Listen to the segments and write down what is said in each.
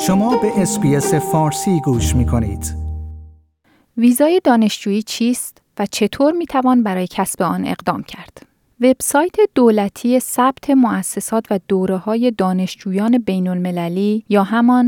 شما به اس‌بی‌اس فارسی گوش می‌کنید. ویزای دانشجویی چیست و چطور می‌توان برای کسب آن اقدام کرد؟ وبسایت دولتی ثبت مؤسسات و دوره‌های دانشجویان بین‌المللی یا همان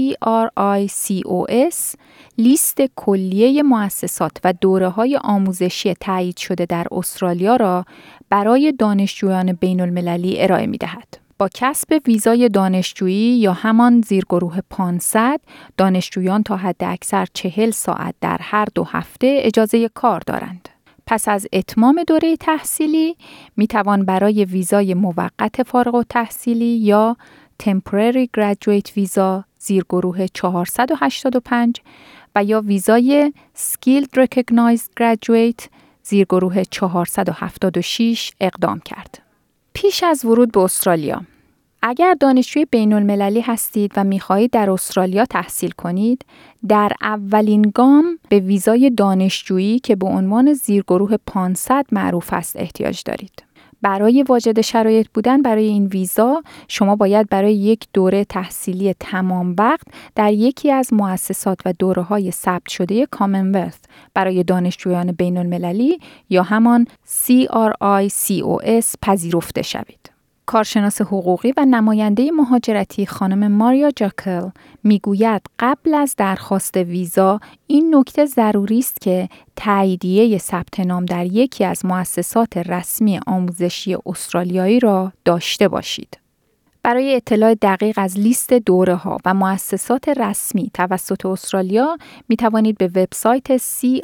CRICOS لیست کلیه مؤسسات و دوره‌های آموزشی تایید شده در استرالیا را برای دانشجویان بین‌المللی ارائه می‌دهد. با کسب ویزای دانشجویی یا همان زیرگروه 500 دانشجویان تا حداکثر 40 ساعت در هر 2 هفته اجازه کار دارند. پس از اتمام دوره تحصیلی می توان برای ویزای موقت فارغ التحصیلی یا Temporary Graduate Visa زیرگروه 485 و یا ویزای Skilled Recognized Graduate زیرگروه 476 اقدام کرد. پیش از ورود به استرالیا، اگر دانشجوی بین‌المللی هستید و می‌خواهید در استرالیا تحصیل کنید، در اولین گام به ویزای دانشجویی که به عنوان زیرگروه 500 معروف است احتیاج دارید. برای واجد شرایط بودن برای این ویزا، شما باید برای یک دوره تحصیلی تمام وقت در یکی از مؤسسات و دوره‌های ثبت شده کامنولث برای دانشجویان بین‌المللی یا همان CRICOS پذیرفته شوید. کارشناس حقوقی و نماینده مهاجرتی خانم ماریا جاکل میگوید قبل از درخواست ویزا این نکته ضروری است که تاییدیه ثبت نام در یکی از مؤسسات رسمی آموزشی استرالیایی را داشته باشید. برای اطلاع دقیق از لیست دوره‌ها و مؤسسات رسمی توسط استرالیا می توانید به وبسایت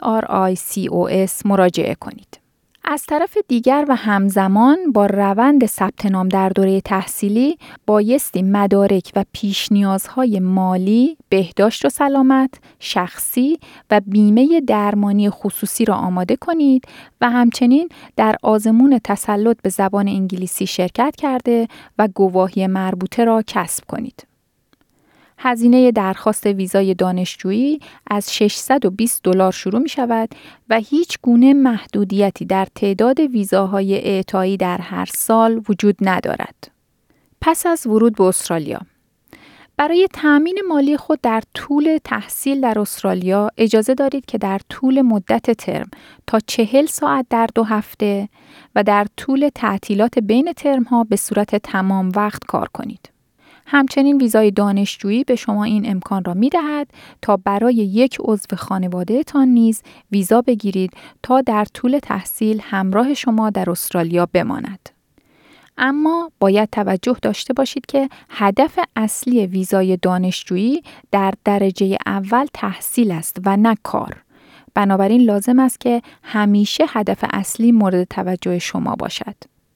CRICOS مراجعه کنید. از طرف دیگر و همزمان با روند ثبت نام در دوره تحصیلی بایستی مدارک و پیش نیازهای مالی، بهداشت و سلامت، شخصی و بیمه درمانی خصوصی را آماده کنید و همچنین در آزمون تسلط به زبان انگلیسی شرکت کرده و گواهی مربوطه را کسب کنید. هزینه درخواست ویزای دانشجویی از $620 شروع می شود و هیچ گونه محدودیتی در تعداد ویزاهای اعطایی در هر سال وجود ندارد. پس از ورود به استرالیا، برای تأمین مالی خود در طول تحصیل در استرالیا اجازه دارید که در طول مدت ترم تا 40 ساعت در 2 هفته و در طول تعطیلات بین ترم‌ها به صورت تمام وقت کار کنید. همچنین ویزای دانشجویی به شما این امکان را می‌دهد تا برای یک عضو خانواده‌تان نیز ویزا بگیرید تا در طول تحصیل همراه شما در استرالیا بماند. اما باید توجه داشته باشید که هدف اصلی ویزای دانشجویی در درجه اول تحصیل است و نه کار. بنابراین لازم است که همیشه هدف اصلی مورد توجه شما باشد.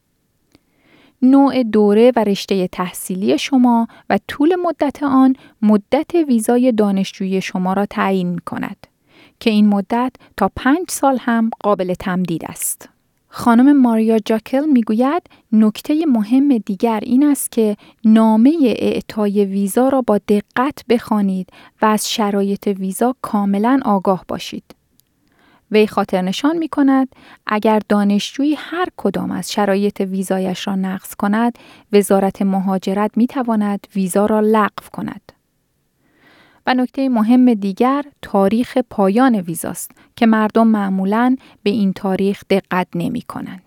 نوع دوره و رشته تحصیلی شما و طول مدت آن مدت ویزای دانشجویی شما را تعیین می‌کند که این مدت تا 5 سال هم قابل تمدید است. خانم ماریا جاکل میگوید نکته مهم دیگر این است که نامه اعطای ویزا را با دقت بخوانید و از شرایط ویزا کاملاً آگاه باشید. وی خاطر نشان می کند اگر دانشجویی هر کدام از شرایط ویزایش را نقض کند، وزارت مهاجرت می تواند ویزا را لغو کند. و نکته مهم دیگر تاریخ پایان ویزاست که مردم معمولاً به این تاریخ دقت نمی کنند.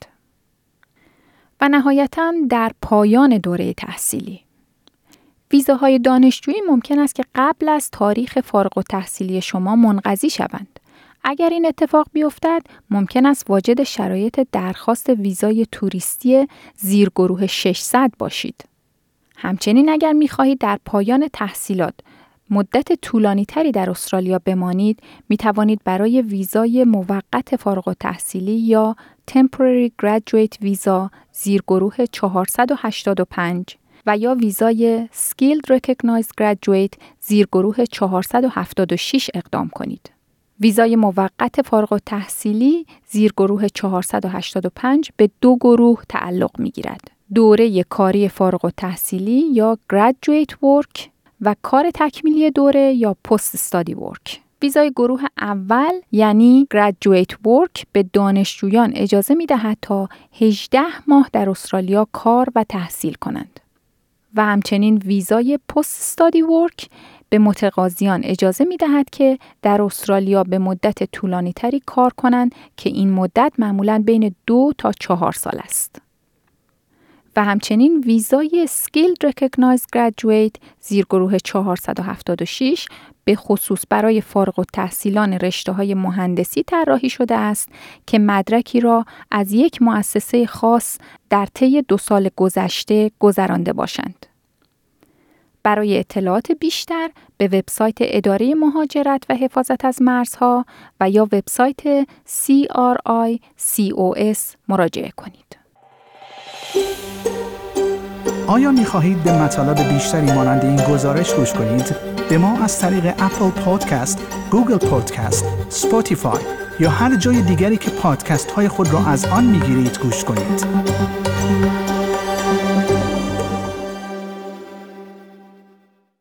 و نهایتاً در پایان دوره تحصیلی، ویزاهای دانشجویی ممکن است که قبل از تاریخ فارغ التحصیلی شما منقضی شوند. اگر این اتفاق بیفتد، ممکن است واجد شرایط درخواست ویزای توریستی زیرگروه 600 باشید. همچنین اگر می‌خواهید در پایان تحصیلات مدت طولانی تری در استرالیا بمانید، می توانید برای ویزای موقت فارغ التحصیلی یا Temporary Graduate Visa زیرگروه 485 و یا ویزای Skilled Recognized Graduate زیرگروه 476 اقدام کنید. ویزای موقت فارغ التحصیلی زیرگروه 485 به 2 گروه تعلق می‌گیرد. دوره کاری فارغ التحصیلی یا Graduate Work و کار تکمیلی دوره یا Post Study Work. ویزای گروه اول یعنی Graduate Work به دانشجویان اجازه می‌دهد تا 18 ماه در استرالیا کار و تحصیل کنند. و همچنین ویزای Post Study Work به متقاضیان اجازه می‌دهد که در استرالیا به مدت طولانی تری کار کنند که این مدت معمولاً بین 2 تا 4 سال است. و همچنین ویزای Skilled Recognized Graduate زیرگروه 476 به خصوص برای فارغ التحصیلان رشته‌های مهندسی طراحی شده است که مدرکی را از یک مؤسسه خاص در طی 2 سال گذشته گذرانده باشند. برای اطلاعات بیشتر به وبسایت اداره مهاجرت و حفاظت از مرزها و یا وبسایت CRICOS مراجعه کنید. آیا می‌خواهید به مطالب بیشتری مانند این گزارش گوش کنید؟ به ما از طریق اپل پادکست، گوگل پادکست، اسپاتیفای یا هر جای دیگری که پادکست های خود را از آن می‌گیرید گوش کنید.